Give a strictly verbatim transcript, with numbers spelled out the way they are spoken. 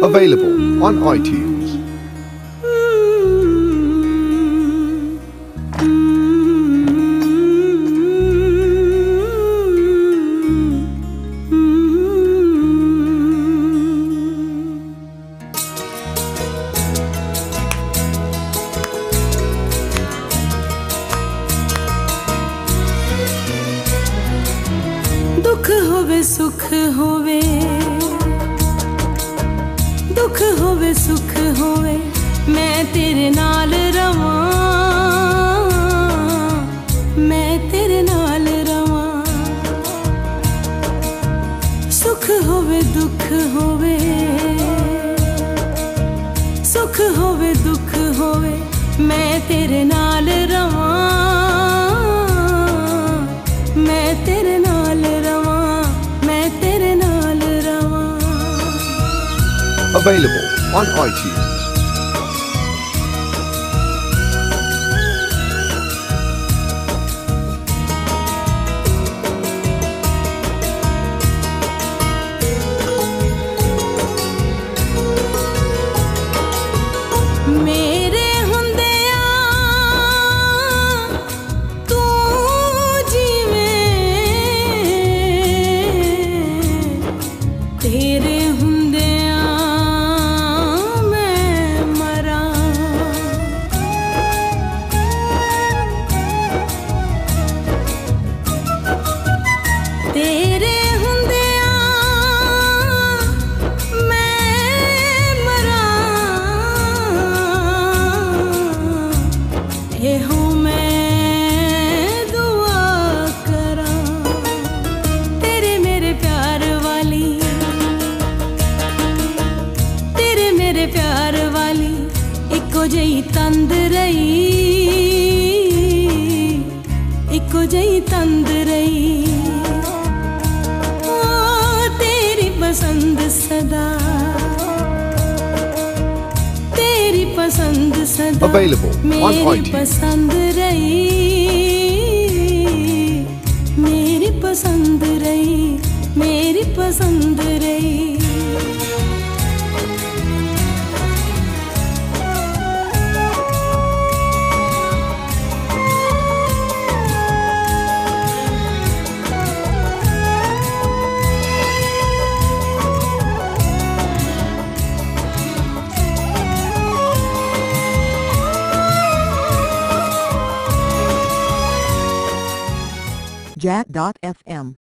Available on iTunes. दुख होवे सुख होवे, दुख होवे सुख होवे, मैं तेरे नाल रवां, मैं तेरे नाल रवां। सुख होवे दुख होवे, सुख होवे दुख होवे, मैं तेरे नाल रवां, मैं तेरे नाल रवां, मैं तेरे नाल रवां। Available on iTunes. मेरे हुंदिया तू जीवे, तेरे हुंदिया मैं मरा। तेरे हुंदिया मैं मरा, एहो मैं दुआ करा। तेरे मेरे प्यार वाली, तेरे मेरे प्यार वाली, इको जही तंद रही, इको जही तंद रही। ओ तेरी पसंद सदा, तेरी पसंद सदा, Available on मेरी iTunes. पसंद रही, मेरी पसंद रही, मेरी पसंद रही। Jack dot F M